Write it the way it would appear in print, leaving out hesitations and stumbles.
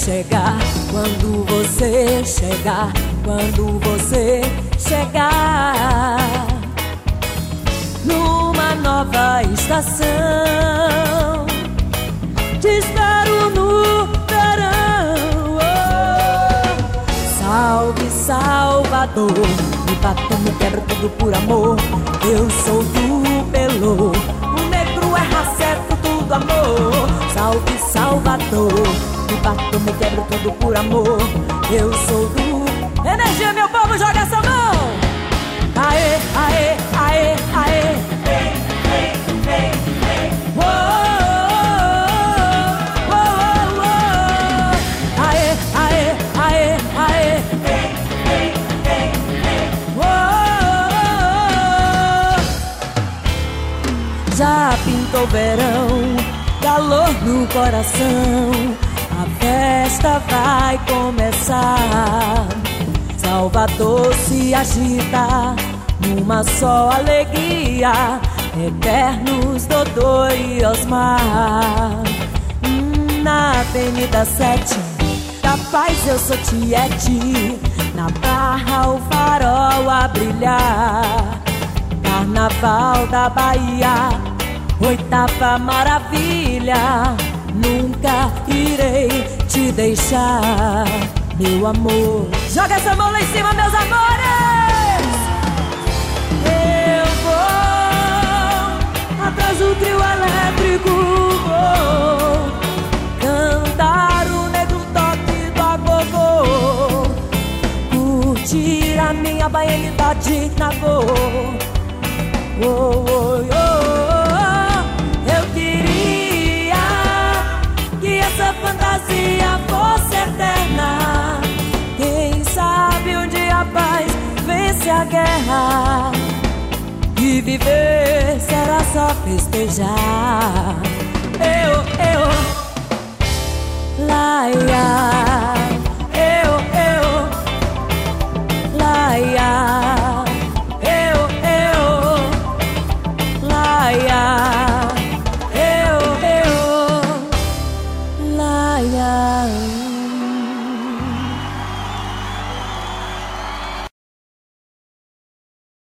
chegar, quando você chegar, quando você chegar numa nova estação, te espero no verão. Salve Salvador, me bato, me quebro tudo por amor. Eu sou do Pelô, o negro é raça, é fruto do amor. Salve Salvador, me bato, me quebro tudo por amor. Eu sou do... Energia, meu povo, joga essa mão! Aê, aê, aê, aê. Vem, vem, vem, vem. Oh, oh, oh, oh. Aê, aê, aê, aê. Vem, vem, vem, vem. Oh, oh, oh. Já pintou verão, calor no coração, a festa vai começar. Salvador se agita numa só alegria, eternos Dodô e Osmar. Na Avenida 7 da Paz eu sou Tiete, na Barra o farol a brilhar. Carnaval da Bahia, oitava maravilha, nunca irei te deixar, meu amor. Joga essa mão lá em cima, meus amores! Eu vou atrás do trio elétrico, vou cantar o negro toque do agogô, curtir a minha baianidade na cor. Oh, oh, oh, oh. Eu queria que essa fantasia fosse eterna. Quem sabe um dia a paz vence a guerra, e viver será só festejar. Laia.